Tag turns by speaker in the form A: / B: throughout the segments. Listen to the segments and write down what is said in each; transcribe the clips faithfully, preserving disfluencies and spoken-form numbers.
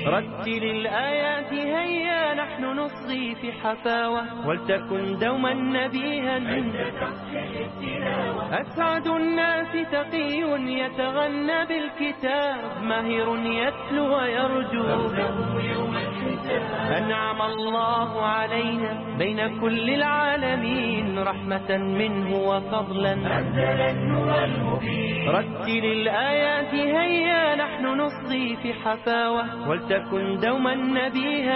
A: رتل الآيات هيا نحن نصغي في حفاوة ولتكن دوما نبيها أسعد الناس تقي يتغنى بالكتاب ماهر يتلو ويرجو أنعم الله علينا بين كل العالمين رحمة منه وفضلا رتل الآيات هيا نحن نصغي في حفاوة ولتكن دوما نبيها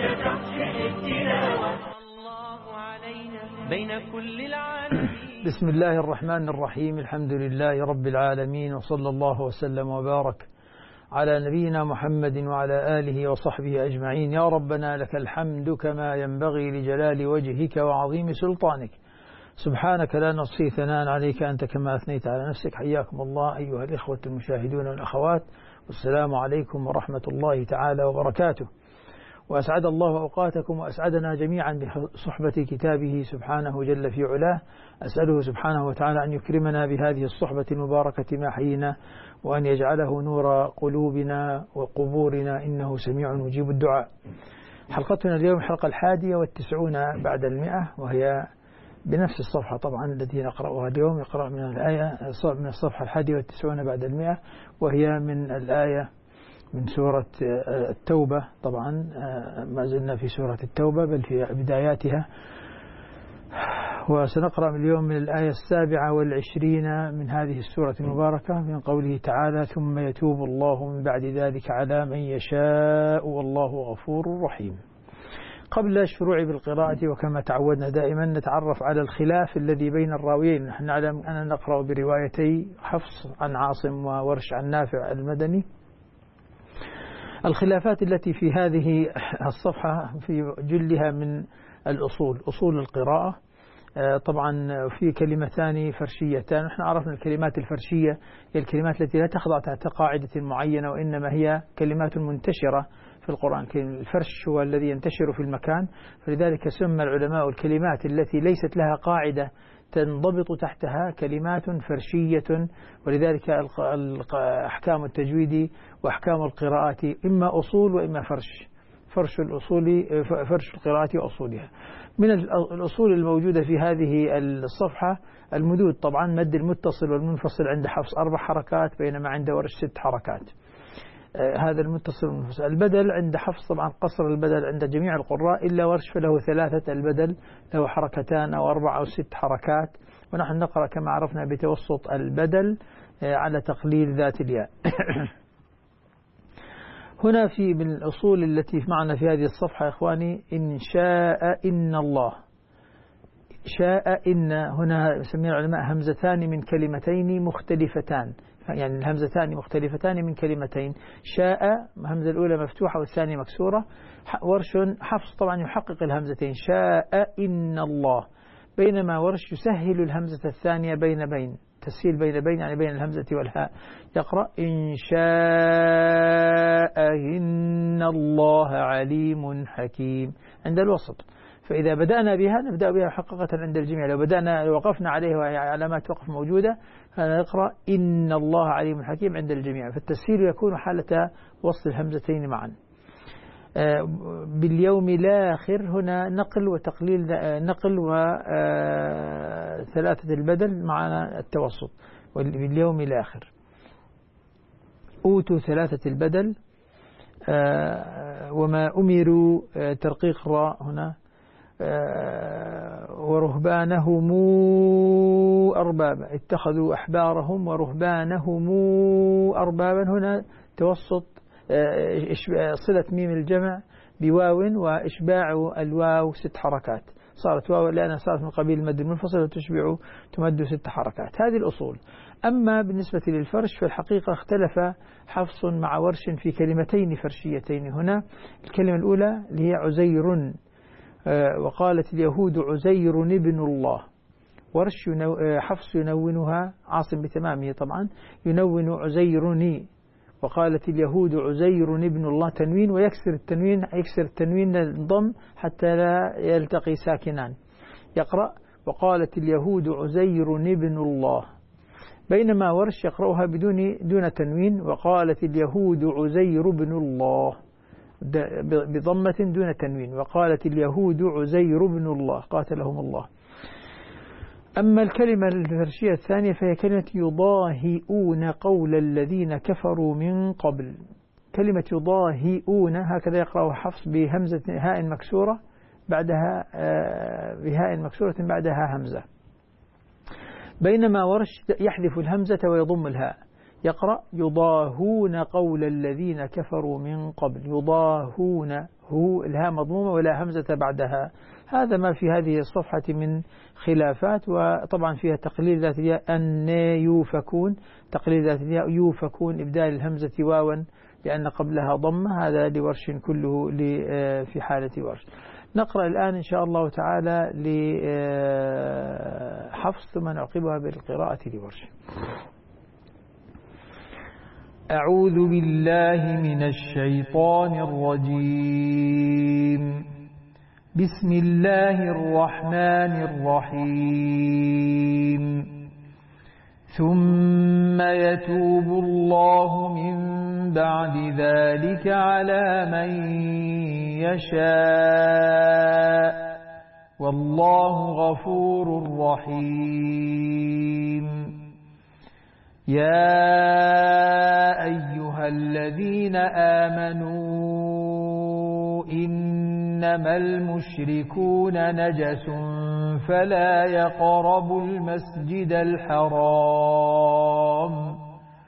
A: الله علينا بين كل العالمين.
B: بسم الله الرحمن الرحيم. الحمد لله رب العالمين، وصلى الله وسلم وبارك على نبينا محمد وعلى آله وصحبه أجمعين. يا ربنا لك الحمد كما ينبغي لجلال وجهك وعظيم سلطانك، سبحانك لا نحصي ثناء عليك أنت كما أثنيت على نفسك. حياكم الله أيها الإخوة المشاهدون والأخوات، والسلام عليكم ورحمة الله تعالى وبركاته. وأسعد الله أوقاتكم وأسعدنا جميعا بصحبة كتابه سبحانه جل في علاه. أسأله سبحانه وتعالى أن يكرمنا بهذه الصحبة المباركة ما حيينا، وأن يجعله نور قلوبنا وقبورنا إنه سميع مجيب الدعاء. حلقتنا اليوم حلقة الحادية والتسعون بعد المئة، وهي بنفس الصفحة طبعا التي نقرأها اليوم. يقرأ من الآية من الصفحة الحادية والتسعون بعد المئة، وهي من الآية من سورة التوبة. طبعا ما زلنا في سورة التوبة بل في بداياتها، وسنقرأ اليوم من الآية السابعة والعشرين من هذه السورة المباركة من قوله تعالى: ثم يتوب الله من بعد ذلك على من يشاء والله غفور رحيم. قبل الشروع بالقراءة وكما تعودنا دائما نتعرف على الخلاف الذي بين الراويين. نحن نعلم أننا نقرأ بروايتي حفص عن عاصم وورش عن نافع المدني. الخلافات التي في هذه الصفحة في جلها من الأصول، أصول القراءة. طبعا في كلمتان فرشيتان. نحن عرفنا الكلمات الفرشية هي الكلمات التي لا تخضع تحت قاعدة معينة، وإنما هي كلمات منتشرة في القرآن. الفرش هو الذي ينتشر في المكان، فلذلك سمى العلماء الكلمات التي ليست لها قاعدة تنضبط تحتها كلمات فرشية. ولذلك أحكام التجويد وأحكام القراءات إما أصول وإما فرش. فرش الأصول فرش القراءات وأصولها. من الأصول الموجودة في هذه الصفحة المدود. طبعا مد المتصل والمنفصل عند حفص أربع حركات، بينما عند ورش ست حركات. هذا المتصل والمنفصل. البدل عند حفص طبعا قصر البدل عند جميع القراء إلا ورش فله ثلاثة. البدل له حركتان أو أربع أو ست حركات، ونحن نقرأ كما عرفنا بتوسط البدل على تقليل ذات الياء. هنا في من الأصول التي معنا في هذه الصفحة يا إخواني: إن شاء إن الله. شاء إن هنا يسميها العلماء همزتان من كلمتين مختلفتان، يعني الهمزتان مختلفتان من كلمتين. شاء همزة الأولى مفتوحة والثانية مكسورة. ورش حفص طبعا يحقق الهمزتين شاء إن الله، بينما ورش يسهل الهمزة الثانية بين بين تسهيل بين بين يعني بين الهمزة والهاء. يقرأ إن شاء إن الله عليم حكيم عند الوسط. فإذا بدأنا بها نبدأ بها حقيقة عند الجميع. لو بدأنا لو وقفنا عليه وهي علامات وقف موجودة فنقرأ إن الله عليم حكيم عند الجميع. فالتسهيل يكون حالة وصل الهمزتين معا. باليوم الآخر هنا نقل وتقليل، نقل وثلاثة البدل معنا التوسط. باليوم الآخر أوتوا ثلاثة البدل. وما أمروا ترقيق راء هنا. ورهبانهم أربابا اتخذوا أحبارهم ورهبانهم أربابا. هنا توسط صلة ميم الجمع بواو وإشباع الواو ست حركات. صارت واو لأنها صارت من قبيل المد المنفصل وتشبع تمد ست حركات. هذه الأصول. أما بالنسبة للفرش فالحقيقة اختلف حفص مع ورش في كلمتين فرشيتين. هنا الكلمة الأولى اللي هي عزير، وقالت اليهود عزير ابن الله. ورش ينو حفص ينونها عاصم بتمامه طبعا ينون عزيرني. وقالت اليهود عزير ابن الله تنوين، ويكسر التنوين يكسر التنوين الضم حتى لا يلتقي ساكنان. يقرأ وقالت اليهود عزير ابن الله، بينما ورش يقرأها بدون دون تنوين وقالت اليهود عزير ابن الله. بضمة دون تنوين. وقالت اليهود عزير بن الله قاتلهم الله. أما الكلمة الفرشية الثانية فهي كلمة يضاهئون قول الذين كفروا من قبل. كلمة يضاهئون هكذا يقرأ حفص بهمزة هاء مكسورة بعدها بهاء مكسورة بعدها همزة، بينما ورش يحذف الهمزة ويضم الهاء، يقرأ يضاهون قول الذين كفروا من قبل. يضاهون، هو الهاء مضمومة ولا همزة بعدها. هذا ما في هذه الصفحة من خلافات، وطبعا فيها تقليل ذات الياء أن يوفكون، تقليل ذات الياء يوفكون، إبدال الهمزة واوا لأن قبلها ضمة. هذا لورش كله في حالة ورش. نقرأ الآن إن شاء الله تعالى لحفص ثم نعقبها بالقراءة لورش. أعوذ بالله من الشيطان الرجيم. بسم الله الرحمن الرحيم. ثم يتوب الله من بعد ذلك على من يشاء والله غفور رحيم. يا أيها الذين آمنوا إنما المشركون نجس فلا يقربوا المسجد الحرام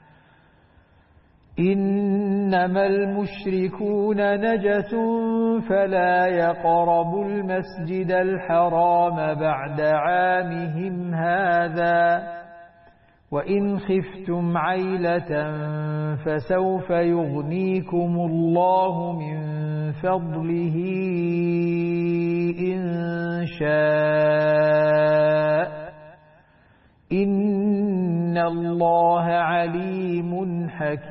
B: إنما المشركون نجس فلا يقربوا المسجد الحرام بعد عامهم هذا وإن خفتم عيلة فسوف يغنيكم الله من فضله إن شاء إن الله عليم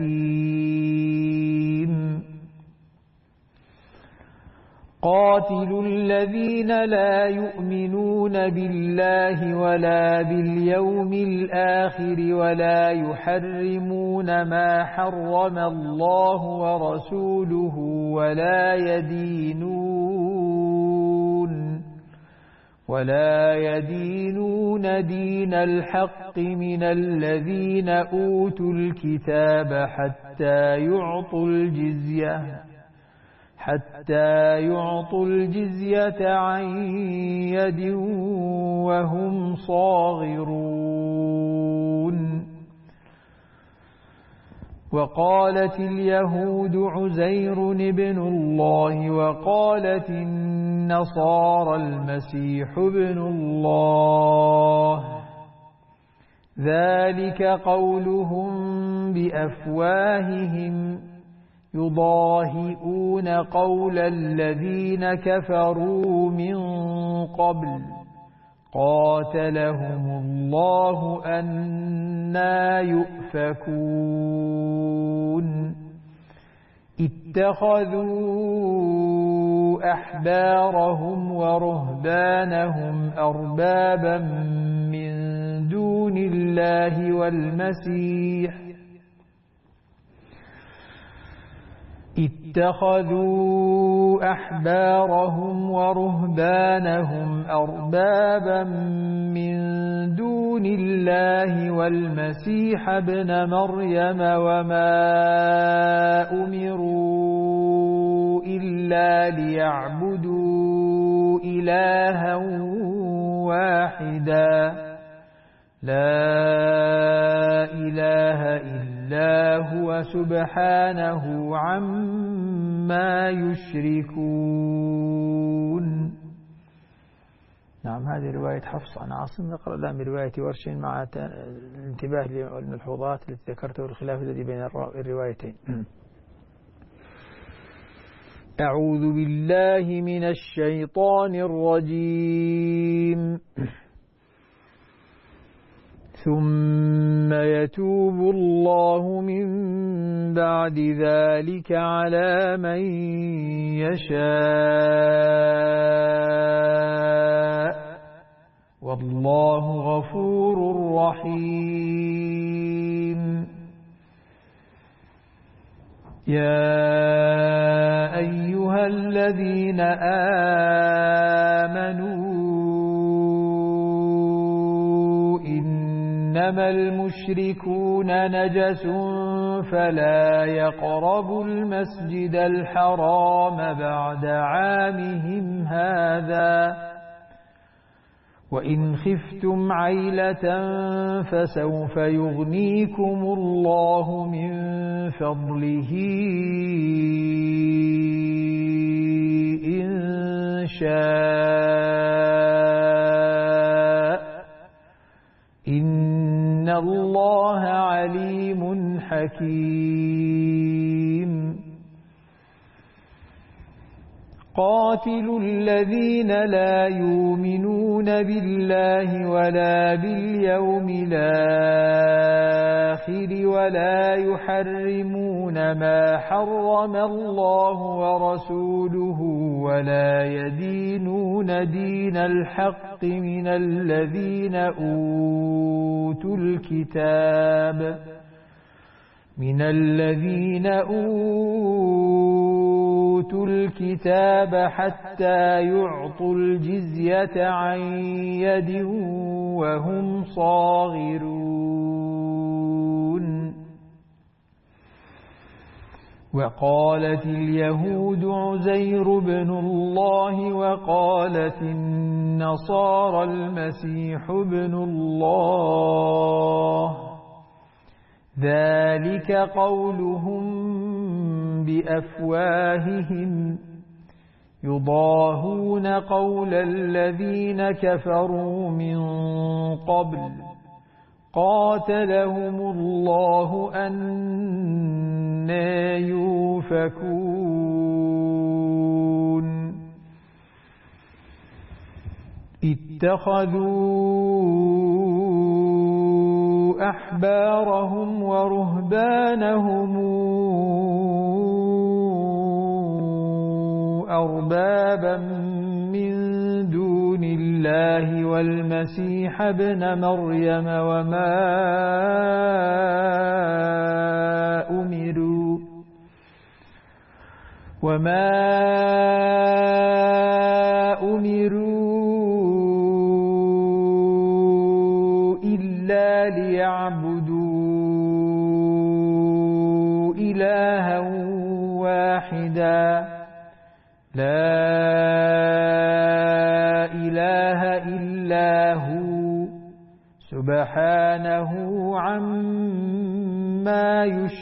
B: حكيم. قاتلوا الذين لا يؤمنون بالله ولا باليوم الآخر ولا يحرمون ما حرم الله ورسوله ولا يدينون ولا يدينون دين الحق من الذين أوتوا الكتاب حتى يعطوا الجزية حتى يعطوا الجزية عن يد وهم صاغرون. وقالت اليهود عزير ابن الله وقالت النصارى المسيح ابن الله ذلك قولهم بأفواههم يضاهئون قول الذين كفروا من قبل قاتلهم الله أنى يؤفكون. اتخذوا أحبارهم ورهبانهم أربابا من دون الله والمسيح اتخذوا أحبارهم ورهبانهم أربابا من دون الله والمسيح ابن مريم وما أمروا إلا ليعبدوا إلها واحدا لا إله إلا هو سبحانه عما يشركون. نعم، هذه رواية حفص عن عاصم. نقرأ الآن برواية ورش مع الانتباه للملحوظات التي ذكرته والخلاف الذي بين الروايتين. أعوذ بالله من الشيطان الرجيم. ثم يتوب الله من بعد ذلك على من يشاء والله غفور رحيم. يا أيها أيها الذين آمنوا إنما المشركون نجس فلا يقربوا المسجد الحرام بعد عامهم هذا وإن خفتم عيلة فسوف يغنيكم الله من فضله إن شاء إن الله عليم حكيم قاتلوا الذين لا يؤمنون بالله ولا باليوم الآخر ولا يحرمون ما حرم الله ورسوله ولا يدينون دين الحق من الذين أوتوا الكتاب من الذين أوتوا الكتاب حتى يعطوا الجزية عن يد وهم صاغرون وقالت اليهود عزير بن الله وقالت النصارى المسيح ابن الله ذلك قولهم بأفواههم يضاهون قول الذين كفروا من قبل قاتلهم الله أنى يؤفكون اتخذوا أحبارهم ورهبانهم أربابا من دون الله والمسيح ابن مريم وما أمروا وما أمروا إلا ليعبدوا إلها واحدا لا إله إلا هو سبحانه عما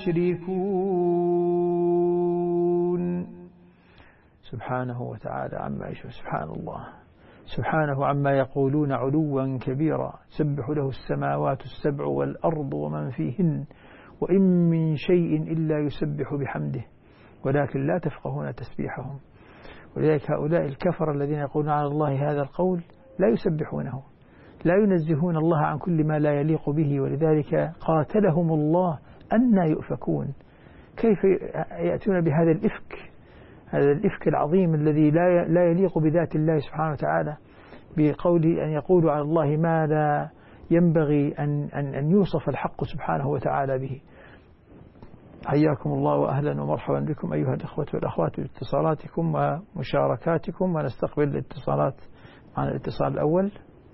B: يشركون سبحانه وتعالى عما يشركون سبحان الله سبحانه عما يقولون علوا كبيرا تسبح له السماوات السبع والأرض ومن فيهن وإن من شيء إلا يسبح بحمده ولكن لا تفقهون تسبيحهم ولذلك هؤلاء الكفر الذين يقولون على الله هذا القول لا يسبحونه لا ينزهون الله عن كل ما لا يليق به ولذلك قاتلهم الله أنى يؤفكون كيف يأتون بهذا الإفك هذا الإفك العظيم الذي لا لا يليق بذات الله سبحانه وتعالى بقوله أن يقولوا على الله ما لا ينبغي أن, أن, أن يوصف الحق سبحانه وتعالى به. حياكم الله وأهلا ومرحبا بكم أيها الإخوة والأخوات باتصالاتكم ومشاركاتكم ونستقبل الاتصالات. معنا الاتصال الأول.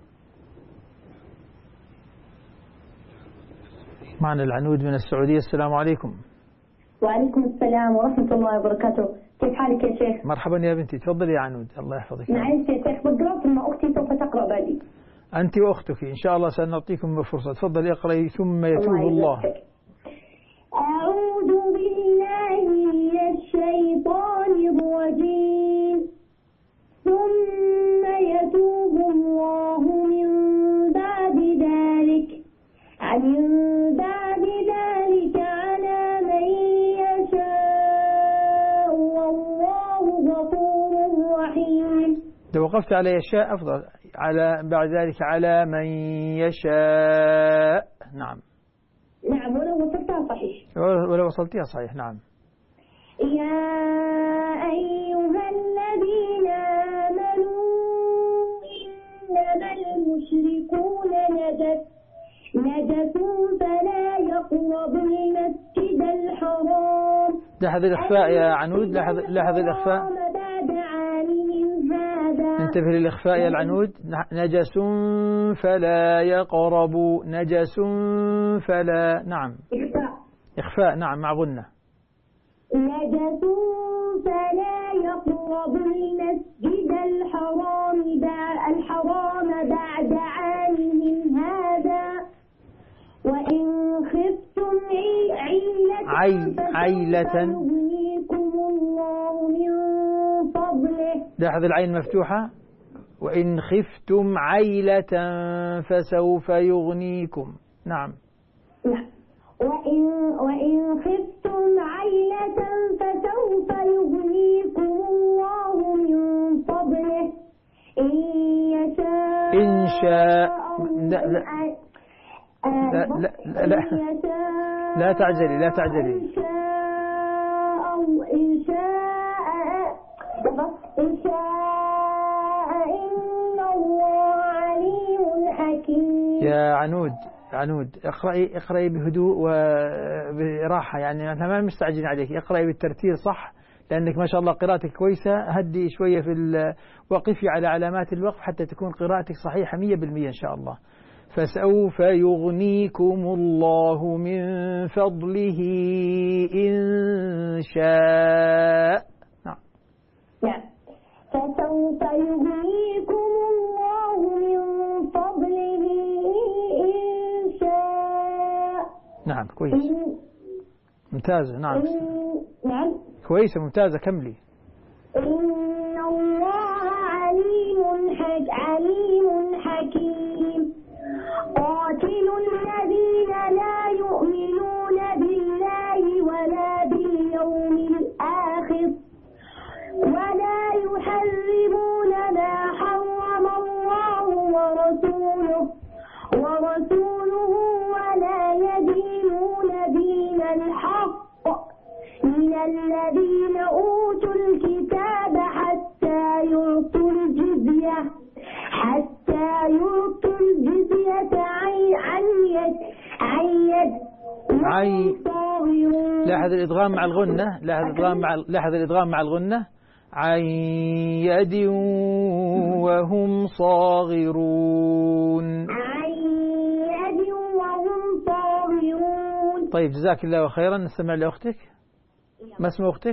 B: معنا العنود من السعودية. السلام عليكم.
C: وعليكم السلام ورحمة الله وبركاته. كيف حالك يا شيخ؟
B: مرحبا يا بنتي تفضلي يا عنود الله يحفظك.
C: معلش يا شيخ بقرأ ثم أختي سوف تقرأ بعدي.
B: أنت وأختك إن شاء الله سنعطيكم فرصة. تفضلي اقرأي ثم يتوب الله.
C: أعوذ بالله من الشيطان الرجيم ثم يتوب الله من بعد ذلك من بعد ذلك على من يشاء والله غفور رحيم.
B: لو وقفت على يشاء أفضل. على بعد ذلك على من يشاء. نعم
C: نعم ولو وصلتها صحيح.
B: ولو وصلتها صحيح. نعم.
C: يا أيها الذين آمنوا إنما المشركون نجس نجس فلا يقربوا المسجد الحرام.
B: لاحظ الإخفاء يا عنود. لاحظ لاحظ الإخفاء. انتبه للإخفاء يا العنود. نجس فلا يقربوا، نجس فلا. نعم
C: إخفاء.
B: إخفاء نعم مع غنة.
C: نجس فلا يقربوا المسجد الحرام الحرام بعد عامهم هذا وإن خفتم عيلة
B: عيلة
C: فيغنيكم الله من فضله.
B: لاحظ العين مفتوحة. وإن خفتم عيلة فسوف يغنيكم. نعم.
C: وإن, وإن خفتم عيلة فسوف يغنيكم الله من فضله إن يشاء.
B: إن شاء. لا لا لا لا, لا, لا, لا تعجلي لا تعجلي.
C: إن شاء إن شاء إن شاء إن الله عليم حكيم.
B: يا عنود عنود اقرأي اقرأي بهدوء وبراحة، يعني احنا ما مستعجلين عليك. اقرأي بالترتيل صح، لأنك ما شاء الله قراءتك كويسة. هدي شوية في وقفي على علامات الوقف حتى تكون قراءتك صحيحة مية بالمية إن شاء الله. فسوف يغنيكم الله من فضله إن شاء. نعم.
C: نعم. فسوف يغنيكم الله من فضله إن شاء.
B: نعم كويس ممتازة. نعم
C: نعم
B: كويسة ممتازة كملي.
C: إن الله عليم حك عليم حكيم. قاتل الذين لا يؤمنون بالله ولا باليوم الآخر ولا يحرمون ما حرم الله ورسوله ورسوله ولا يدينون دين الحق من الذين أوتوا الكتاب حتى يعطوا الجزية حتى يعطوا الجزية عن يد عن يد.
B: عي. لاحظ الإدغام مع الغنة. لاحظ الإدغام مع لاحظ الإدغام مع الغنة. عن يد وهم صاغرون.
C: عن يد وهم صاغرون.
B: طيب جزاك الله خيرا. نستمع لأختك. ما اسم أختك؟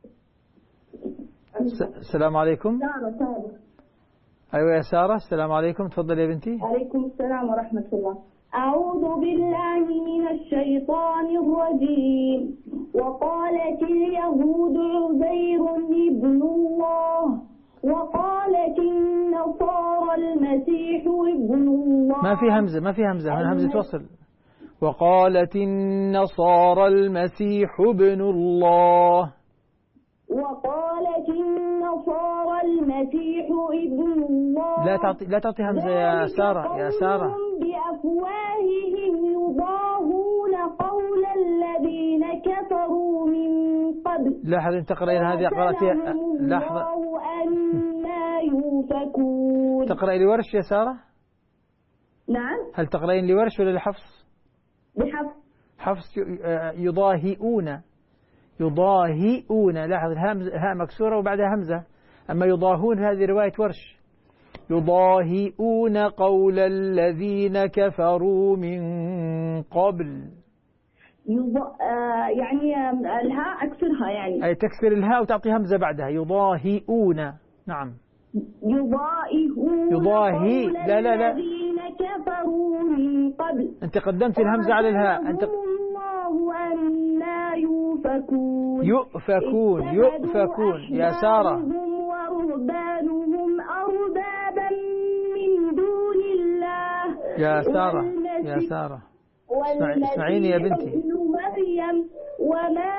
B: السلام عليكم.
C: سارة. سارة.
B: أيوة يا سارة السلام عليكم. تفضل يا بنتي.
C: عليكم السلام ورحمة الله. أعوذ بالله من الشيطان الرجيم. وقالت اليهود عزير ابن الله وقالت النصارى المسيح ابن الله.
B: ما في همزة ما في همزة هنا همزة وصل. وقالت النصارى المسيح ابن الله.
C: وقالت النصارى المسيح ابن الله.
B: لا تعطي لا تعطي همزة يا سارة يا سارة.
C: بأفواههم يضاهون قول الذين كفروا من قبل.
B: لاحظ أنت تقرأين هذه قراءتها. لحظة.
C: أما يؤفكون.
B: تقرأي لورش يا سارة؟
C: نعم.
B: هل تقرأين لورش ولا لحفص؟
C: بحفص.
B: حفص. يضاهئون يضاهئون. لاحظ الهاء مكسورة وبعدها همزة. أما يضاهون هذه رواية ورش. يضاهئون قول الذين كفروا من قبل.
C: يض... آه يعني الهاء أكسرها يعني.
B: أي تكسر الهاء وتعطي همزة بعدها. يضاهئون. نعم.
C: يضاهئون.
B: يضاهي. لا لا لا.
C: الذين كفروا من قبل.
B: أنت قدمت الهمزة على الهاء. أنت
C: الله أنا يؤفكون.
B: يؤفكون يؤفكون يا سارة.
C: ورهبانهم أربابا من دون الله.
B: يا سارة يا سارة اسمعيني يا بنتي.
C: مريم وما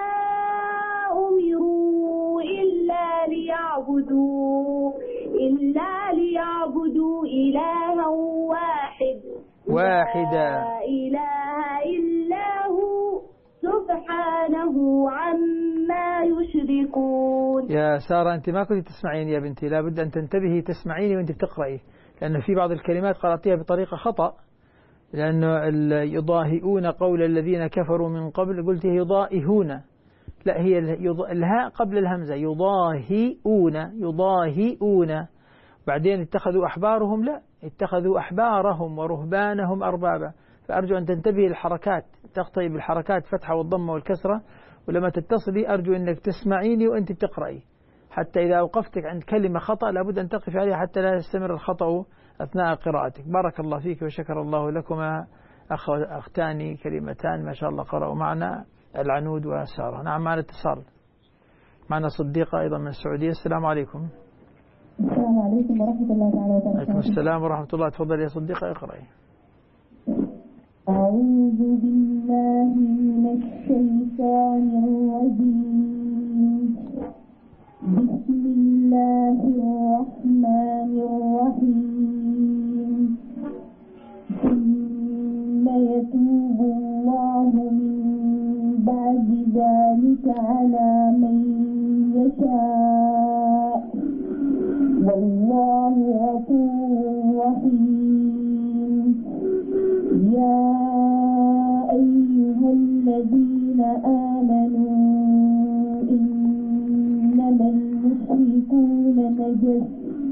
C: أمروا إلا ليعبدوا إلا ليعبدوا إلها واحد
B: واحدا
C: لا إله إلا هو سبحانه عما يشركون.
B: يا سارة أنت ما كنت تسمعيني يا بنتي. لابد أن تنتبهي تسمعيني وأنت بتقرأي، لأن في بعض الكلمات قرأتيها بطريقة خطأ. لأنه يضاهئون قول الذين كفروا من قبل قلت يضاهئون. لا هي الهاء قبل الهمزة. يضاهئون يضاهئون بعدين اتخذوا أحبارهم، لا، اتخذوا أحبارهم ورهبانهم أربابا. فأرجو أن تنتبهي للحركات، تخطئي بالحركات فتحة والضمة والكسرة، ولما تتصلي أرجو أنك تسمعيني وأنت بتقرأي، حتى إذا أوقفتك عند كلمة خطأ لابد أن تقف عليها حتى لا يستمر الخطأ أثناء قراءتك. بارك الله فيك وشكر الله لكما. أخ أختان كلمتان ما شاء الله قرأوا معنا، العنود وسارة. نعم، معنا اتصال، معنا صديقة أيضا من السعودية. السلام عليكم.
C: السلام عليكم ورحمة الله تعالى وبركاته.
B: عليكم السلام ورحمة الله. تفضل يا صديقة اقرأي.
C: أعوذ بالله من الشيطان الرجيم. بسم الله الرحمن الرحيم. ثم يتوب الله من بعد ذلك على من يشاء، والله غفور رحيم. يا أيها الذين آمنوا إنما المشركون نجس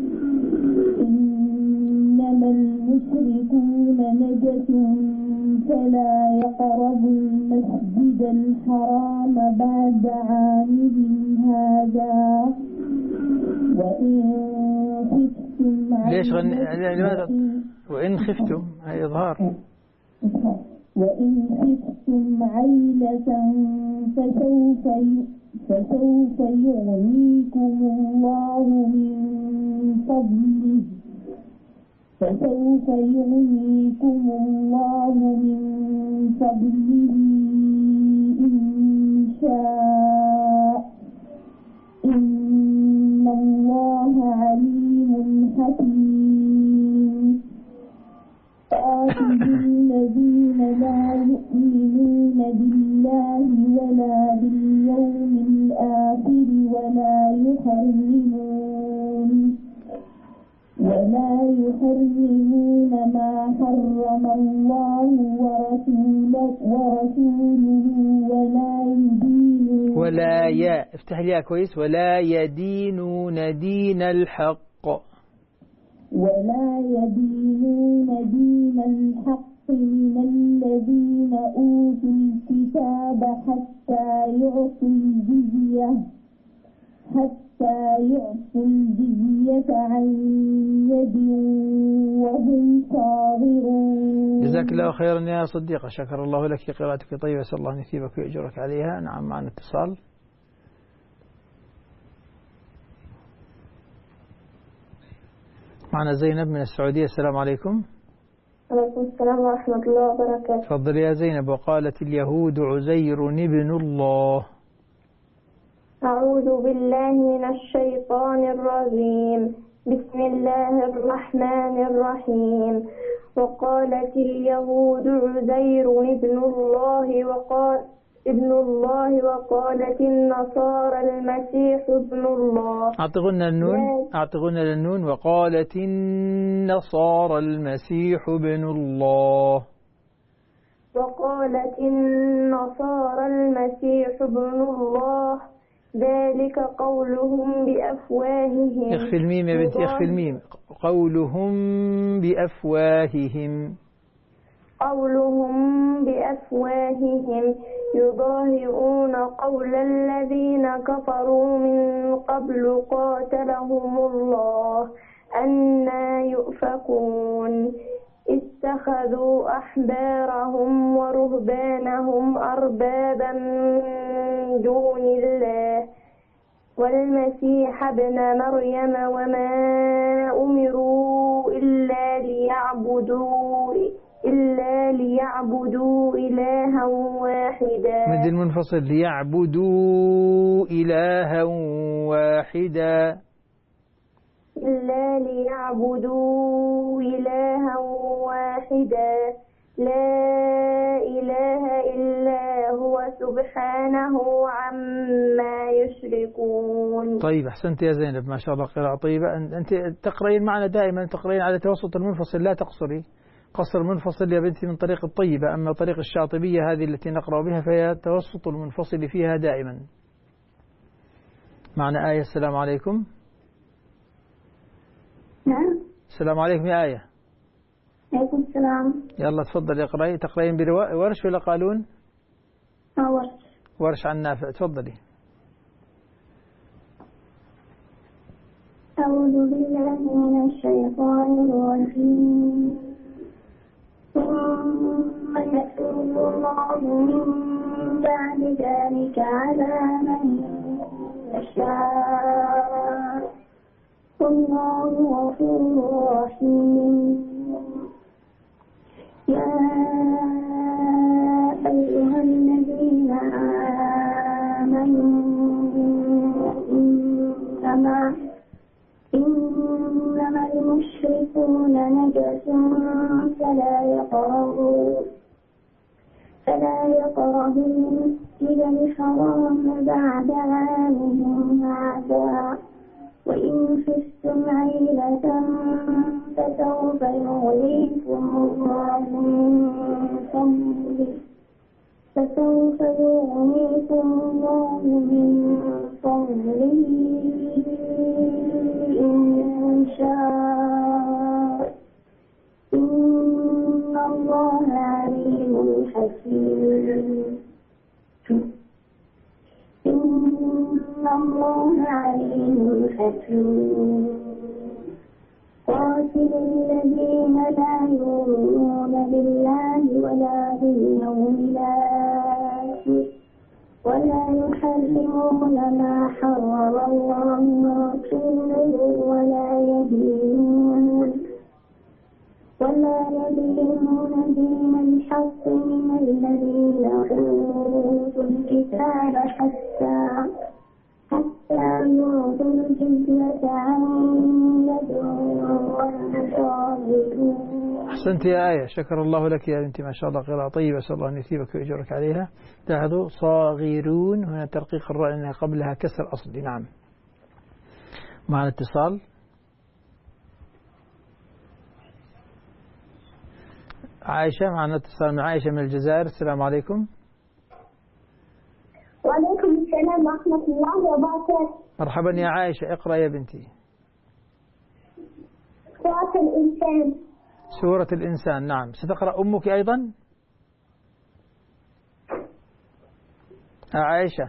C: إنما المشركون نجس فلا يقربوا المسجد الحرام بعد عامهم هذا. وإن خفتم
B: ليش غني لماذا وإن خفتم هي إظهار.
C: وإن خفتم عيلة فسوف فسوف يغنيكم الله من فضله فسوف يغنيكم الله من فضله إن شاء، إن الله عليم حكيم. قاتلوا الذين لا يؤمنون بالله ولا باليوم الآخر ولا يحرمون ولا يحرمون ما حرم الله ورسوله ورسوله ولا يدينون
B: ولا يا افتح لي كويس ولا يدينون دين الحق
C: ولا يدينون دين الحق من الذين أوتوا الكتاب حتى يعطوا الجزية حتى يعطوا الجزية عن يد وهم صاغرون.
B: جزاك الله خيرا يا صديقة، شكر الله لك قراءتك طيبة، أسأل الله أن يثيبك ويأجرك عليها. نعم، معنا اتصال. معنا زينب من السعودية. السلام عليكم.
C: وعليكم السلام ورحمة الله وبركاته.
B: تفضل يا زينب. وقالت اليهود عزير ابن الله.
C: أعوذ بالله من الشيطان الرجيم. بسم الله الرحمن الرحيم. وقالت اليهود عزير ابن الله وقال ابن الله وقالت النصارى المسيح ابن الله.
B: أعطغنا النون أعطغنا النون. وقالت النصارى المسيح ابن الله.
C: وقالت النصارى المسيح ابن الله ذلك قولهم بأفواههم.
B: اخفي الميم يا بنتي، اخفي الميم. قولهم بأفواههم
C: قولهم بأفواههم يضاهئون قول الذين كفروا من قبل قاتلهم الله أنى يؤفكون. اتخذوا أحبارهم ورهبانهم أربابا من دون الله والمسيح ابن مريم وما أمروا إلا ليعبدوا إلا ليعبدوا إلها واحدا.
B: مد المنفصل. ليعبدوا إلها واحدا
C: إلا ليعبدوا إلها واحدا لا إله إلا هو سبحانه عما يشركون.
B: طيب، أحسنت يا زينب، ما شاء الله قراءة طيبة. أنت تقرأين معنا دائما، تقرأين على توسط المنفصل، لا تقصري. قصر المنفصل يا بنتي من طريق الطيبة، أما طريق الشاطبية هذه التي نقرأ بها فهي توسط المنفصل فيها دائما. معنا آية. السلام عليكم. السلام عليكم يا آية.
C: عليكم السلام.
B: يلا تفضل اقرأي. تقرأين بورش ولا قالون؟
C: آه ورش.
B: ورش عن نافع. تفضلي.
C: أعوذ بالله من الشيطان الرجيم. ثم يتوب الله من بعد ذلك على من يشاء والله غفور رحيم. يا أيها الذين آمنوا إنما إنما المشركون نجس فلا يقربوا فلا يقربوا المسجد الحرام بعد عامهم هذا وإن خفتم عيلة فسوف يغنيكم الله من فضله فسوف يغنيكم الله من فضله إن شاء إن الله عليم حكيم. إن الله عليم حكيم. قاتلوا الذين لا يؤمنون بالله ولا باليوم الآخر ولا يحرمون ما حرم الله ورسوله ولا يدينون ولا يدينون دين الحق من الذين أوتوا الكتاب حتى حتى يعطوا الجزية عن يد وهم صاغرون.
B: أحسنت يا آية، شكر الله لك يا بنتي، ما شاء الله قراءة طيبة، أسأل الله أن يثيبك ويجرك عليها. لاحظوا صاغرون هنا ترقيق الراء لأنها قبلها كسر أصلي. نعم. معنا اتصال. عائشة، معنا اتصال من عائشة من الجزائر. السلام عليكم.
C: وعليكم السلام ورحمة الله وبركاته.
B: مرحبا يا عائشة، اقرأ يا بنتي.
C: سورة الإنسان.
B: سورة الإنسان. نعم. ستقرأ أمك أيضا؟ عائشة.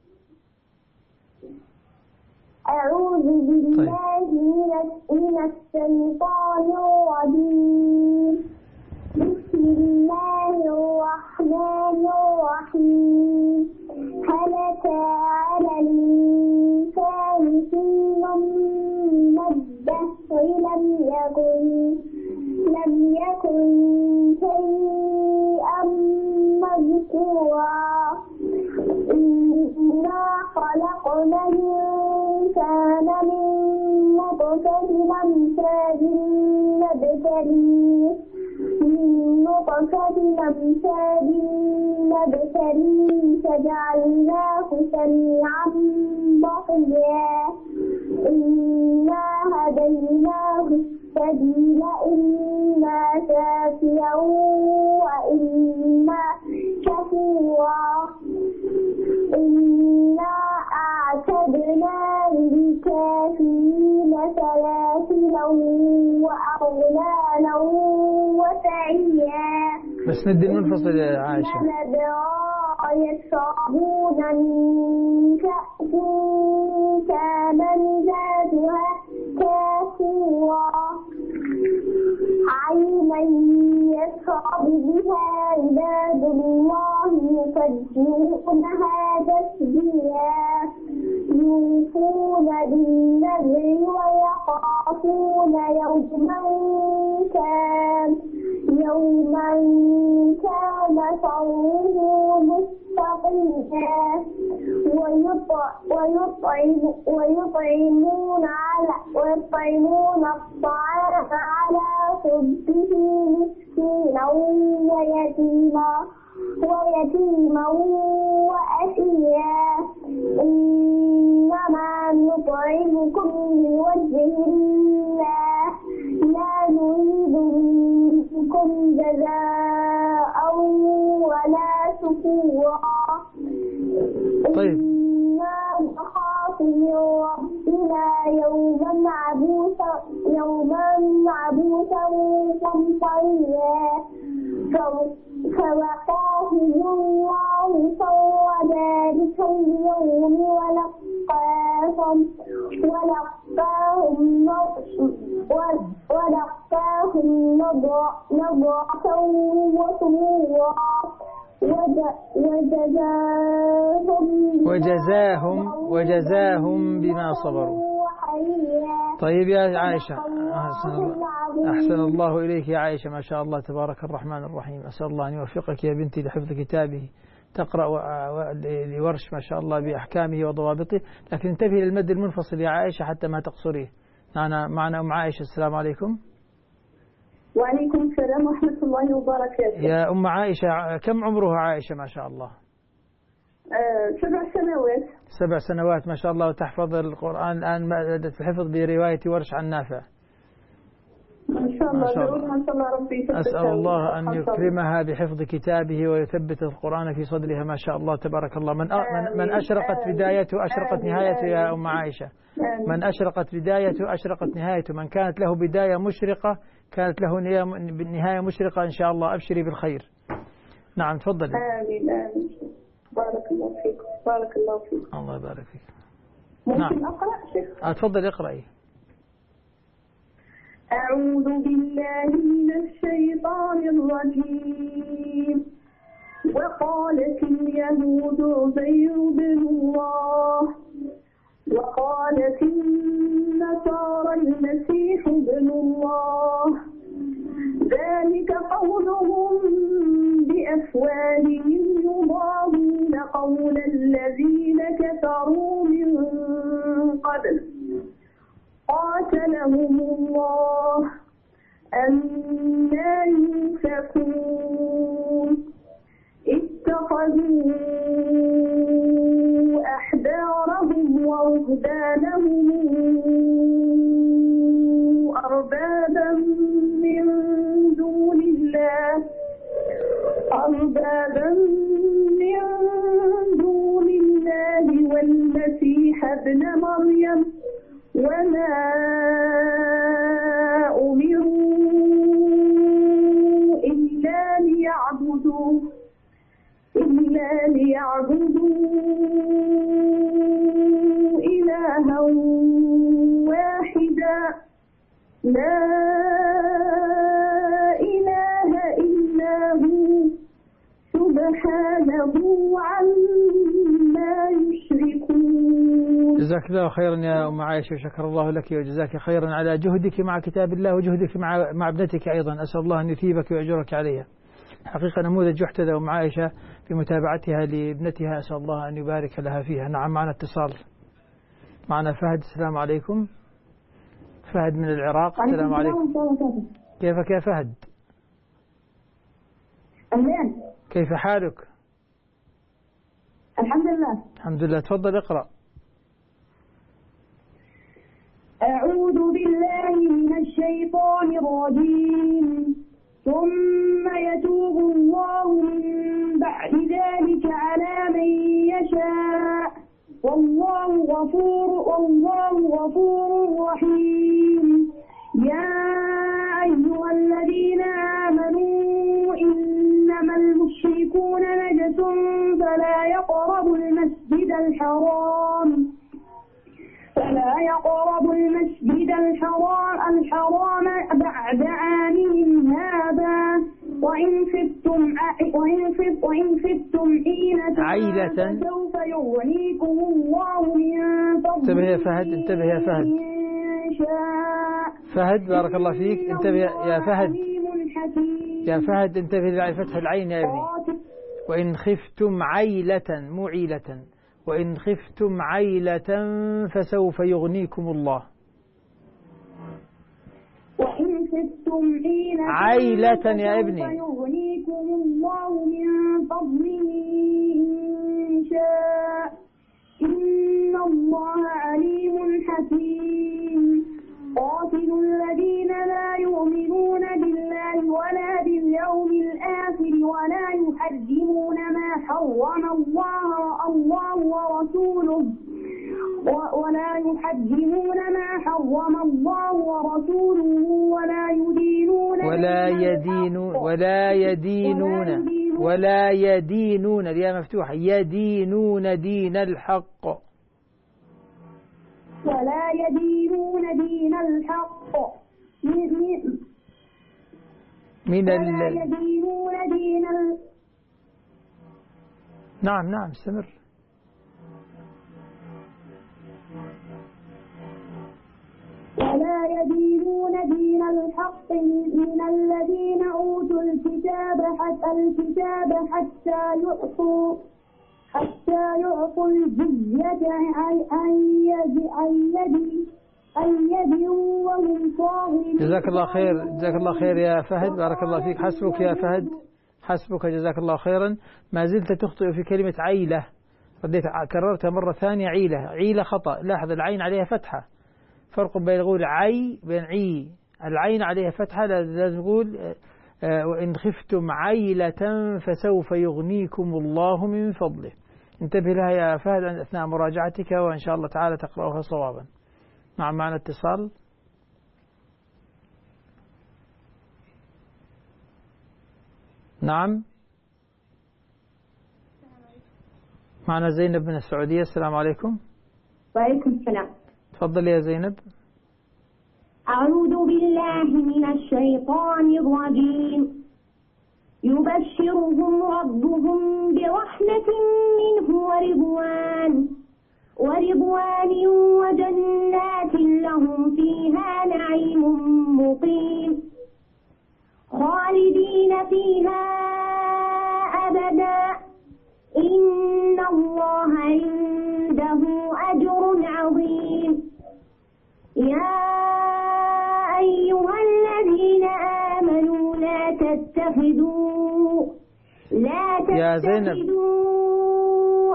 C: أعوذ بالله من الشيطان الرجيم. بسم الله الرحمن الرحيم. هل أتى على الإنسان حين من الدهر لم يكن لم يكن شيئا مذكورا. إنا خلقنا الإنسان من نطفة أمشاج نبتليه من نطفة أمشاج نبتليه فجعلناه سميعا بصيرا. إنا هديناه السبيل إما شاكرا وإما كفورا. إنا أعتدنا للكافرين سلاسلا وأغلالا وسعيرا.
B: بس ندي المنفصل يا عائشة. يشربون
C: من كأس كان مزاجها كافورا. عينا يشرب بها عباد الله يفجرونها تفجيرا. يوفون بالنذر ويخافون يوما كان يوما كان شره مستقيما. ويطعمون على ويطعمون الطعام على حبه مسكينا ويتيما ويتيما وأسيرا. إنما نطعمكم لوجه الله لا نريد منكم جزاء ولا شكورا.
B: طيب.
C: إنا نخاف من ربنا يوما عبوسا يوما نضرة وسرورا وجزاهم
B: وجزاهم وجزاهم بما صبروا. طيب يا عائشة، أحسن الله, أحسن الله إليك يا عائشة، ما شاء الله تبارك الرحمن الرحيم. أسأل الله أن يوفقك يا بنتي لحفظ كتابه، تقرأ لورش ما شاء الله بأحكامه وضوابطه، لكن انتبهي للمد المنفصل يا عائشة حتى ما تقصريه. معنا معنا أم عائشة. السلام عليكم.
C: وعليكم السلام ورحمة الله وبركاته.
B: يا أم عائشة، كم عمرها عائشة ما شاء الله؟
C: أه سبع سنوات.
B: سبع سنوات ما شاء الله، وتحفظ القرآن الآن الحفظ برواية ورش عن نافع.
C: ما شاء الله. ما شاء الله. ما شاء الله ربي
B: أسأل الله أن يكرمها بحفظ كتابه ويثبت القرآن في صدرها ما شاء الله تبارك الله. من من أشرقت بدايته أشرقت نهايته يا أم عائشة. من أشرقت بدايته أشرقت نهايته. من كانت له بداية مشرقة كانت له نهاية مشرقة إن شاء الله. أبشري بالخير. نعم تفضلي.
C: آمين آمين. بارك الله فيك. بارك الله فيك.
B: الله يبارك فيك.
C: ممكن
B: نعم.
C: أقرأ شيخ؟
B: تفضل اقرأي.
C: أعوذ بالله من الشيطان الرجيم. وقالت اليهود عزير بن الله وقالت النصارى المسيح بن الله، ذلك قولهم بأفواههم يضاهون قول الذين كفروا من قبل قاتلهم الله أنى يؤفكون. اتخذوا أحبارهم ورهبانهم أربابا من دون الله أربابا من دون الله والمسيح ابن مريم، وما أمروا إلا ليعبدوا إلا ليعبدوا إلها واحدا لا إله إلا هو سبحانه عما يشركون.
B: جزاك الله خيرا يا أم عائشة، وشكر الله لك وجزاك خيرا على جهدك مع كتاب الله وجهدك مع مع ابنتك أيضا. أسأل الله أن يثيبك ويأجرك عليها. حقيقة نموذج يحتذى أم عائشة في متابعتها لابنتها، أسأل الله أن يبارك لها فيها. نعم معنا اتصال. معنا فهد. السلام عليكم. فهد من العراق. السلام عليكم. كيفك يا فهد؟
C: أهلا.
B: كيف حالك؟
C: الحمد لله.
B: الحمد لله. تفضل اقرأ.
C: أعوذ بالله من الشيطان الرجيم. ثم يتوب الله من بعد ذلك على من يشاء والله غفور والله غفور رحيم. يا أيها الذين آمنوا إنما المشركون نجس فلا يقربوا المسجد الحرام فلا يقربوا المسجد الحرام الحرام بعد عامهم هذا وإن خفتم وإن خفتم وإن خفتم عيلة فسوف يغنيكم الله من فضله.
B: انتبه يا فهد. انتبه يا فهد. فهد بارك الله فيك. انتبه يا فهد. يا فهد انتبه لفتح العين يا ابني. وإن خفتم عيلة مو عيلة. وإن خفتم عيلة فسوف يغنيكم الله.
C: وإن خفتم
B: عيلة يا ابني
C: فسوف يغنيكم الله من فضله إن شاء إن الله عليم حكيم. قاتلوا الذين لا يؤمنون بالله ولا باليوم الآخر ولا يحرمون ما حرم الله الله ورسوله ولا يحرمون ما حرم الله ورسوله ولا يدينون
B: ولا يدينون ولا يدينون ولا يدينون الياء مفتوحة يدينون دين الحق
C: ولا يدينون دين الحق
B: من ال...
C: ولا يدينون دين ال...
B: نعم نعم استمر.
C: ولا يدينون دين الحق من الذين أوتوا الكتاب حتى الكتاب حتى يعطوا حتى يعطوا الجزية عن يد عن يد عن يد وهم صاغرون.
B: جزاك الله خير، جزاك الله خير يا فهد، بارك الله فيك. حسبك يا فهد، حسبك، جزاك الله خيرا. ما زلت تخطئ في كلمة عيلة، رديت كررتها مرة ثانية. عيلة، عيلة خطأ. لاحظ العين عليها فتحة، فرق بين نقول عي بين عي. العين عليها فتحة لازم نقول وإن خفتم عيلة فسوف يغنيكم الله من فضله. انتبه لها يا فهد أثناء مراجعتك، وإن شاء الله تعالى تقرأها صوابا. مع معنا اتصال. نعم معنا زينب من السعودية. السلام عليكم.
C: وعليكم السلام.
B: تفضل يا زينب.
C: أعوذ بالله من الشيطان الرجيم. يبشرهم ربهم برحمة منه ورضوان ورضوان وجنات لهم فيها نعيم مقيم خالدين فيها أبدا إن الله عنده أجر عظيم. يا أيها الذين آمنوا لا تتخذوا لا تتخذوا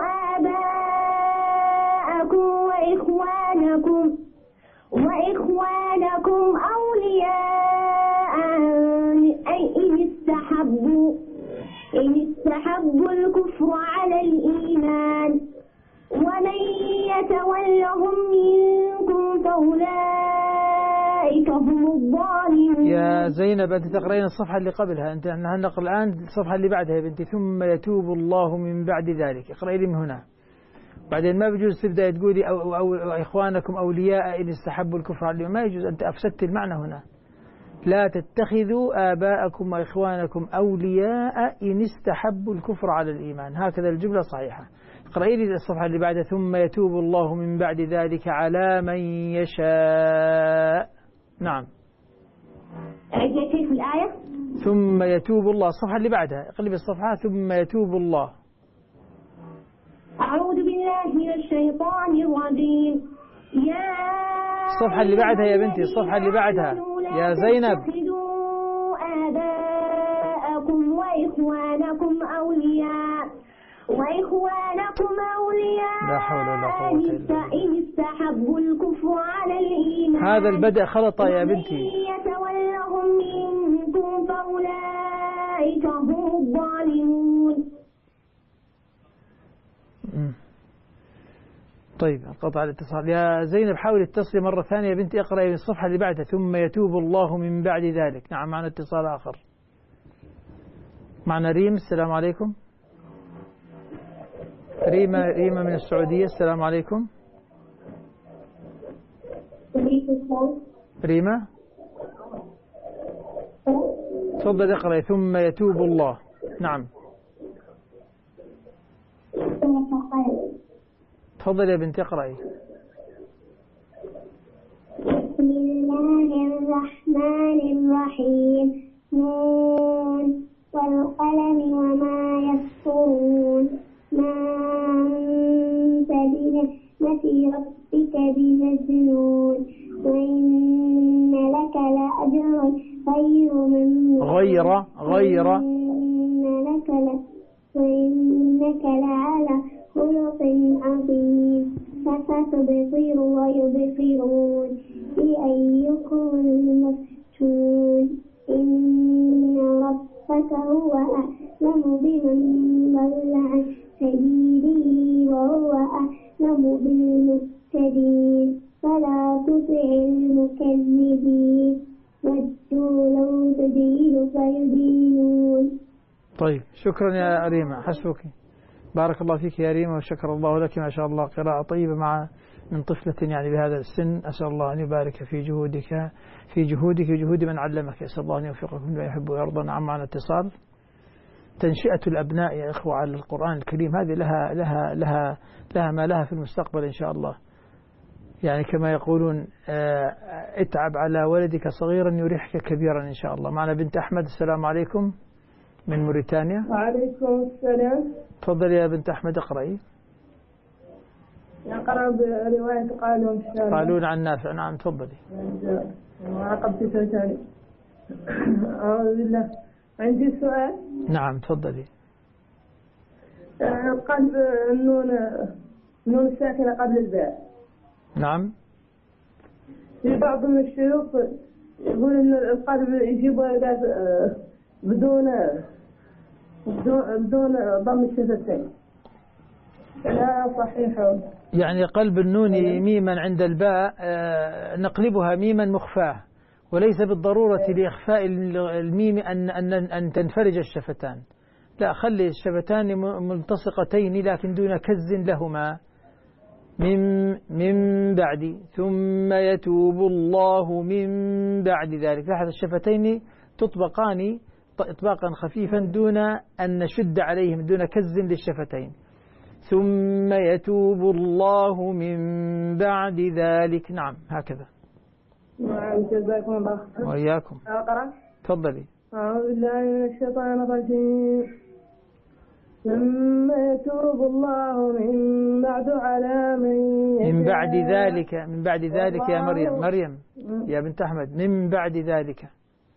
C: آباءكم وإخوانكم وإخوانكم أولياء إن استحبوا إن استحبوا الكفر على الإيمان ومن يتولهم منكم فأولئك هم الظالمون.
B: يا زينب أنت تقرأين الصفحة اللي قبلها، أنت هنقرأ الآن الصفحة اللي بعدها يا بنتي. ثم يتوب الله من بعد ذلك، اقرأي لي من هنا. بعدين ما بيجوز تبدأ تقولي أو, أو, أو إخوانكم أولياء إن استحبوا الكفر على الإيمان، ما يجوز، أنت أفسدت المعنى هنا. لا تتخذوا آباءكم وإخوانكم أولياء إن استحبوا الكفر على الإيمان، هكذا الجملة صحيحة. اقرأي لي الصفحة اللي بعدها. ثم يتوب الله من بعد ذلك على من يشاء. نعم.
C: كيف الآية؟
B: ثم يتوب الله، الصفحة اللي بعدها، اقلب الصفحة. ثم يتوب الله.
C: أعوذ بالله من الشيطان الرجيم. يا
B: الصفحة اللي بعدها يا بنتي، الصفحة اللي بعدها يا زينب.
C: تتخذوا آباءكم وإخوانكم أولياء وإخوانكم أولياء
B: لا حول ولا قوة إلا بالله.
C: إن استحبوا الكفر على الإيمان.
B: هذا البدء خلط يا بنتي.
C: ومن يتولهم منكم فأولئك هم الظالمون.
B: طيب انقطع الاتصال. يا زينب حاولي اتصلي مرة ثانية يا بنتي، اقرأي الصفحة اللي بعدها. ثم يتوب الله من بعد ذلك. نعم معنا اتصال آخر. معنا ريم. السلام عليكم. ريما ريما من السعودية. السلام عليكم. ريما تفضل اقرأي. ثم يتوب الله. نعم تفضل يا بنتي اقرأي.
C: بسم الله الرحمن الرحيم. نون والقلم وما يسطرون. ما أنت بنعمة ربك بمجنون وإن لك لأجرا غير ممنون.
B: غير غير
C: وإن لك وإنك لعلى خلق عظيم. فستبصر ويبصرون بأيكم المفتون. إن ربك هو أعلم بمن ضل عن سبيله وهو أعلم بالمهتدين. فلا تطع المكذبين ودوا لو تدين فيدينون.
B: طيب شكرا يا ريما، حسبك. بارك الله فيك يا ريما وشكر الله لك، ما شاء الله قراءة طيبة مع من طفلة يعني بهذا السن. أسأل الله أن يبارك في جهودك في جهودك وجهود من علمك. أسأل الله أن يوفقكم لما يحب ويرضى. نعم معنا اتصال. تنشئة الأبناء يا إخوة على القرآن الكريم هذه لها لها لها لها ما لها في المستقبل إن شاء الله. يعني كما يقولون اتعب على ولدك صغيرا يريحك كبيرا إن شاء الله. معنا بنت أحمد. السلام عليكم من موريتانيا.
D: وعليكم السلام.
B: تفضل يا بنت أحمد اقرأي.
D: نقرأ برواية قالون.
B: قالون عن نافع. نعم تفضلي.
D: وعقبت ثاني. أعوذ بالله. عندي سؤال.
B: نعم تفضلي.
D: قلب النون النون الساكنة قبل الباء.
B: نعم.
D: في بعض من الشيوخ يقول إن القلب يجيبها بدون بدون بدون ضم الشفتين. لا صحيح.
B: يعني قلب النون ميما عند الباء نقلبها ميما مخفاة، وليس بالضرورة لإخفاء الميم أن أن أن تنفرج الشفتان. لا، خلي الشفتان ملتصقتين لكن دون كز لهما. من من بعد ثم يتوب الله من بعد ذلك. لاحظ الشفتين تطبقان إطباقا خفيفا دون أن نشد عليهم، دون كز للشفتين. ثم يتوب الله من بعد ذلك. نعم هكذا.
D: نعم جزاكم الله خير.
B: وإياكم.
D: أقرأ.
B: تفضلي.
D: أعوذ بالله من الشيطان الرجيم. ثم يتوب الله من بعد على من يشاء.
B: من بعد ذلك من بعد ذلك يا مريم مريم يا بنت أحمد من بعد ذلك.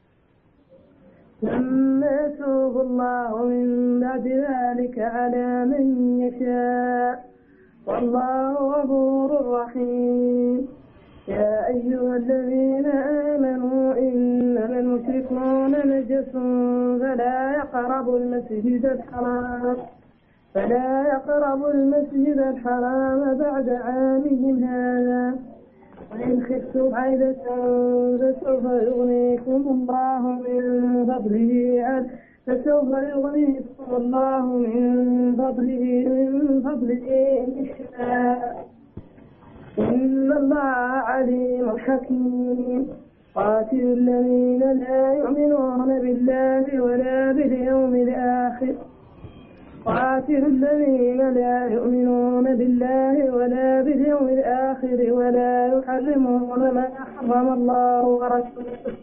D: ثم يتوب الله من بعد ذلك على من يشاء والله غفور رحيم. يا أيها الذين آمنوا إنما المشركون نجس فلا يقربوا المسجد الحرام فلا يقربوا المسجد الحرام بعد عامهم هذا وإن خفتم عيلة فسوف يغنيكم الله من فضله فسوف يغنيكم الله من فضله من فضله إن شاء إن الله عليم حكيم. قاتل الذين لا يؤمنون بالله ولا باليوم الآخر قاتل الذين لا يؤمنون بالله ولا باليوم الآخر ولا يحرمون ما حرم الله ورسوله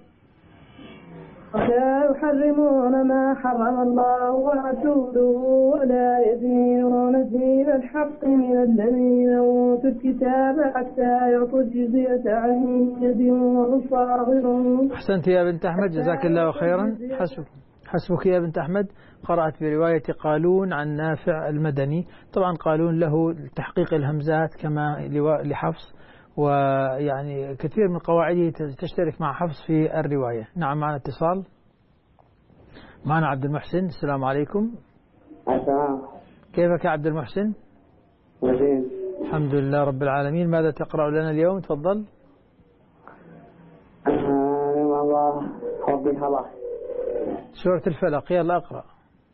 D: ولا يحرمون ما حرم الله ورسوله ولا يدينون دين الحق من الذين أوتوا الكتاب حتى يعطوا الجزية عن يد وهم صاغرون.
B: أحسنت يا بنت أحمد جزاك الله خيرا. حسبك حسبك يا بنت أحمد. قرأت برواية قالون عن نافع المدني. طبعا قالون له تحقيق الهمزات كما لحفص، ويعني كثير من قواعده تشترك مع حفص في الرواية. نعم معنا اتصال. معنا عبد المحسن. السلام عليكم.
E: السلام.
B: كيفك يا عبد المحسن؟
E: زين
B: الحمد لله رب العالمين. ماذا تقرأ لنا اليوم؟ تفضل.
E: آه الله ربي خلاص.
B: سورة الفلق. يلا اقرأ.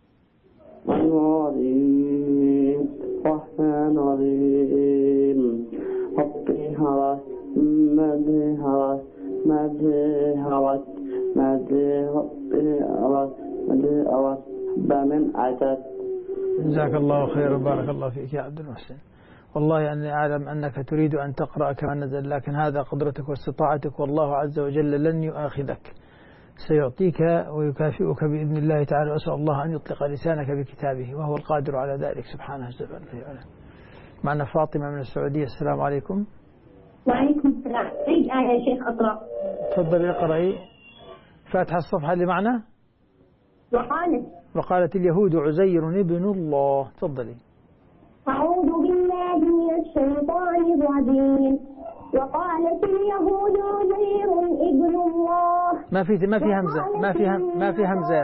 E: الرحيم الرحمن الرحيم ربي خلاص مده خلاص مده خلاص مده ربي خلاص مده خلاص بمن عدد.
B: جزاك الله خيرا. بارك الله فيك يا عبد المحسن. والله أني أعلم أنك تريد أن تقرأ كما نزل، لكن هذا قدرتك واستطاعتك، والله عز وجل لن يؤاخذك، سيعطيك ويكافئك بإذن الله تعالى. وأسأل الله أن يطلق لسانك بكتابه وهو القادر على ذلك سبحانه وتعالى. معنا فاطمة من السعودية. السلام عليكم.
C: وعليكم السلام. أي آية يا شيخ أقرأ؟
B: تفضلي اقرأي. فاتحة الصفحة اللي معنا.
C: وقالت
B: وقالت اليهود عزير ابن الله. تفضلي.
C: أعوذ بالله من الشيطان الرجيم. وقالت اليهود عزير ابن الله.
B: ما في ما في همزة ما في هم ما في همزة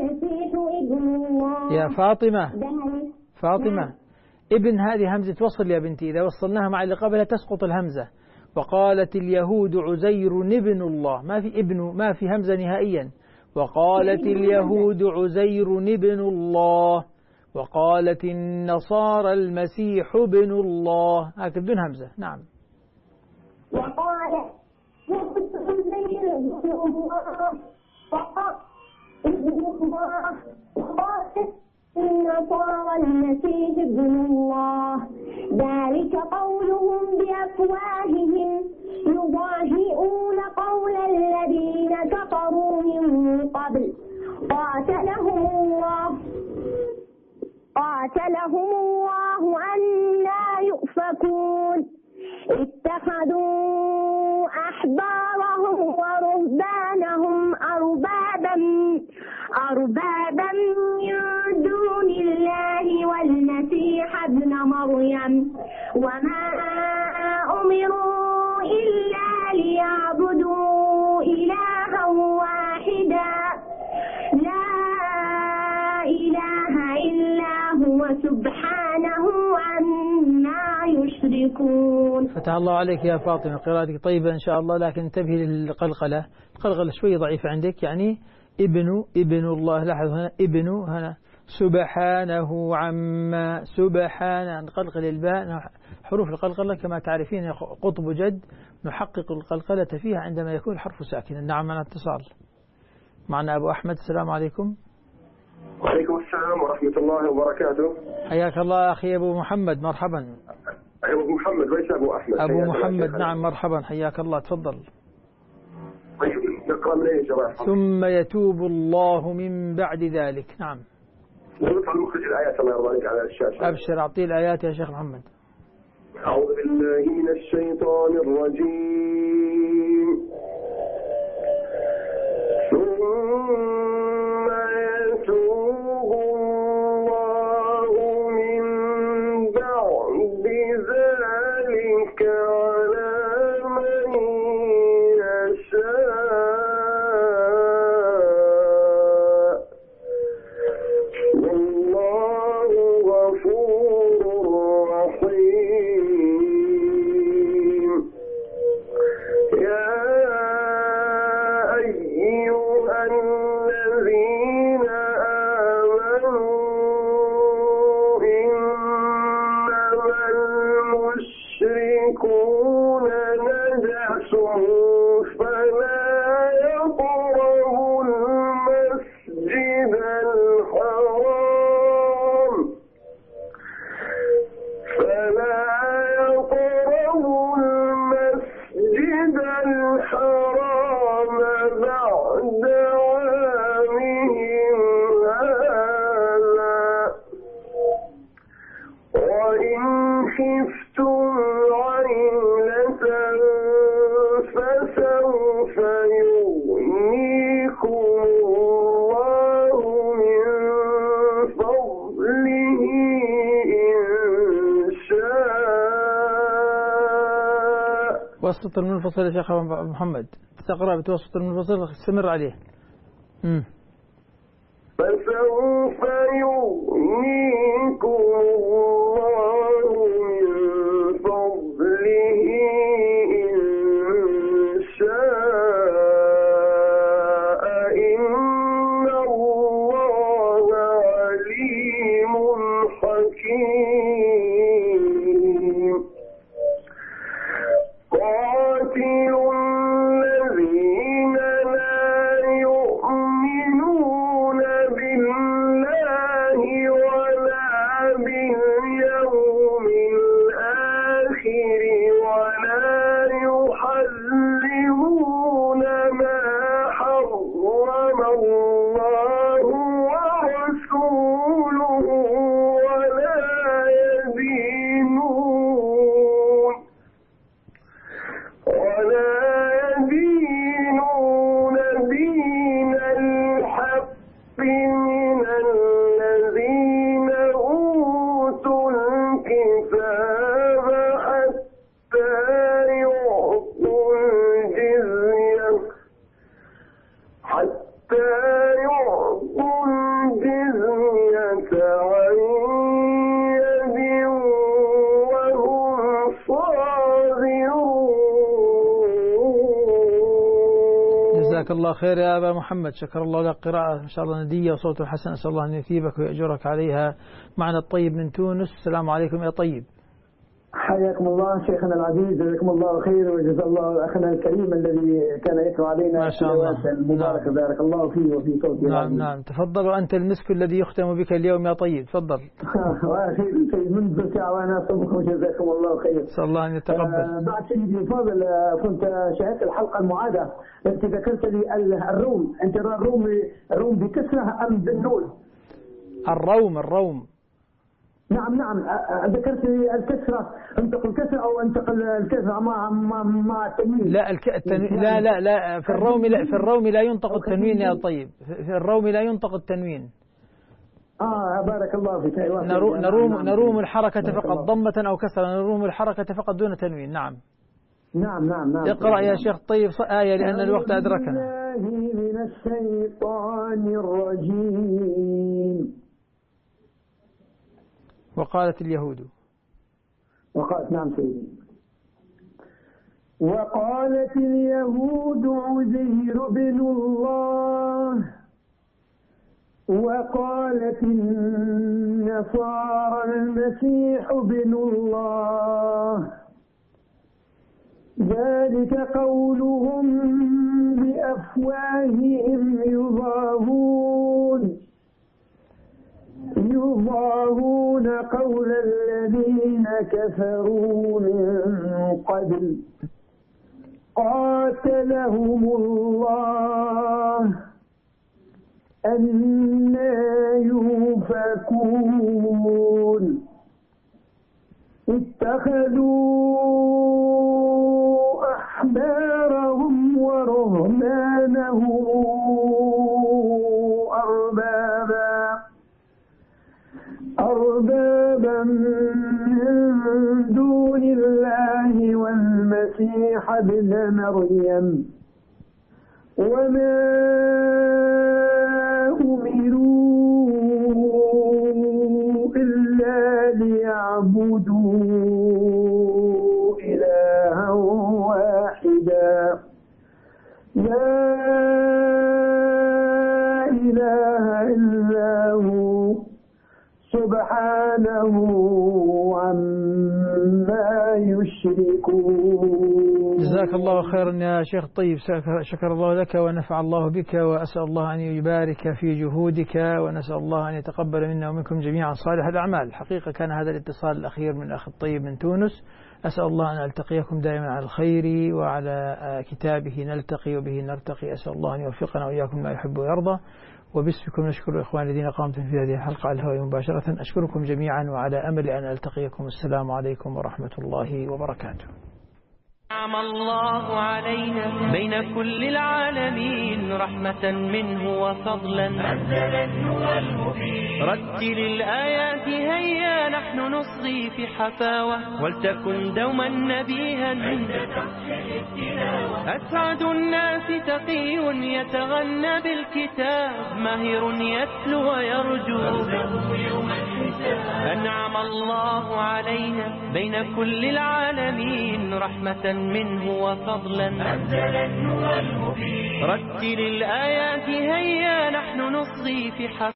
B: يا فاطمة. فاطمة ابن هذه همزة وصل يا بنتي، إذا وصلناها مع اللي قبلها تسقط الهمزة. وقالت اليهود عزير ابن الله. ما في ابن، ما في همزة نهائيا. وقالت اليهود عزير ابن الله. وقالت النصارى المسيح ابن الله. هكذا بدون همزة. نعم.
C: وقال النصارى المسيح ابن الله ذلك قولهم بأفواههم يضاهئون قول الذين كفروا من قبل قاتلهم الله قاتلهم الله أنى يؤفكون اتخذوا أحبارهم ورهبانهم أربابا أربابا من دون الله والمسيح ابن مريم وما أمروا إلا ليعبدوا إلها واحدا لا إله إلا هو سبحانه عما يشركون.
B: فتح الله عليك يا فاطمة، قراءتك طيبة إن شاء الله، لكن انتبهي للقلقلة، القلقلة شوي ضعيفة عندك. يعني ابن ابن الله، لاحظ هنا ابن، هنا سبحانه عما، سبحان، نقلقل الباء، حروف القلقلة كما تعرفين قطب جد نحقق القلقلة فيها عندما يكون الحرف ساكنا. نعم، معنا اتصال، معنا أبو أحمد. السلام عليكم.
F: وعليكم السلام ورحمة الله وبركاته.
B: حياك الله أخي أبو محمد، مرحبا.
F: أبو محمد ليس أبو أحمد.
B: أبو محمد، نعم مرحبا، حياك الله، تفضل.
F: طيب نقرأ من أي شرح؟
B: ثم يتوب الله من بعد ذلك. نعم.
F: نطلع مخرج الآيات الله يرضى عليك على الشاشة.
B: أبشر، أعطي الآيات يا شيخ محمد.
F: أعوذ بالله من الشيطان الرجيم. ثم يتوب الله من بعد ذلك على من يشاء والله غفور رحيم. يا أيها الذين آمنوا إنما المشركون نجس فلا يقربوا المسجد الحرام فلا يقربوا المسجد الحرام بعد عامهم هذا وإن خفتم عيلة فسوف يغنيكم الله من فضله إن شاء.
B: وسط المنفصل يا شيخ محمد، تقرأ بتوسط المنفصل، استمر عليه. امم
F: فسوف يغنيكم الله من فضله إن شاء إن الله عليم حكيم. قاتلوا الذين لا يؤمنون بالله ولا باليوم الآخر ولا يحرمون ما حرم الله ورسوله ولا يدينون ولا يدينون دين الحق من الذين أوتوا الكتاب حتى يعطوا الجزية حتى يعطوا الجزية عن يد وهم صاغرون.
B: جزاك الله خير يا أبا محمد، شكر الله لك، قراءة إن شاء الله ندية وصوت حسن، أسأل الله أن يثيبك ويأجرك عليها. معنا الطيب من تونس. السلام عليكم يا طيب.
G: حياكم الله شيخنا العزيز، جزاكم الله خير وجزا الله أخنا الكريم الذي كان يتلو علينا
B: ما شاء الله
G: المباركة.
B: نعم.
G: بارك الله فيه وفي صوته.
B: نعم نعم تفضل، وأنت المسك الذي يختم بك اليوم يا طيب، تفضل.
G: سيد منذ ساعة وأنا أصبكم جزاكم الله خير.
B: صلى الله أن يتقبل.
G: آه بعد سيدي الفاضل، آه كنت شاهدت الحلقة المعادة، أنت ذكرت لي الروم، أنت الروم الروم بكسرة أم بالنون؟
B: الروم الروم
G: نعم نعم ذكرت لي الكسرة، انتقل الكسرة أو انتقل الكسرة مع مع مع التنوين.
B: لا الك... التنوين لا لا لا في الروم لا في الروم لا ينطق التنوين يا طيب، في الروم لا ينطق التنوين.
G: آه بارك الله فيك.
B: نرو... نروم نعم. نروم الحركة فقط ضمة أو كسرة، نروم الحركة فقط دون تنوين. نعم
G: نعم نعم نعم.
B: اقرأ يا شيخ طيب آية لأن الوقت أدركنا.
G: من الشيطان الرجيم.
B: وقالت اليهود
G: وقالت نعم سيدي وقالت اليهود عزير بن الله وقالت النصارى المسيح بن الله، ذلك قولهم بأفواههم يضاهون يضاهون قول الذين كفروا من قبل قاتلهم الله أنى يؤفكون. اتخذوا أحبارهم ورهبانهم أربابا أربابا من دون الله والمسيح ابن مريم، وما أمروا إلا ليعبدوا إلها واحدا لا إله إلا هو سبحانه عما يشركون.
B: جزاك الله خيرا يا شيخ طيب، شكر الله لك ونفع الله بك، وأسأل الله أن يبارك في جهودك، ونسأل الله أن يتقبل منا ومنكم جميعا صالح الأعمال. حقيقة كان هذا الاتصال الأخير من أخ الطيب من تونس. أسأل الله أن ألتقيكم دائما على الخير وعلى كتابه نلتقي وبه نرتقي. أسأل الله أن يوفقنا وإياكم ما يحب ويرضى. وباسمكم نشكر الإخوان الذين قامتم في هذه الحلقة على الهواء مباشرة. أشكركم جميعا وعلى أمل أن ألتقيكم. السلام عليكم ورحمة الله وبركاته.
A: نعم الله علينا بين كل العالمين رحمة منه وفضلا أنزل النور المبين. رتل الآيات هيا نحن نصغي في حفاوة ولتكن دوما نبيها أسعد الناس تقي يتغنى بالكتاب ماهر يتلو ويرجو أنعم الله علينا بين كل العالمين رحمة منه وفضلا أنزل النور المبين. رتل الآيات هيا نحن نصغي في حفاوة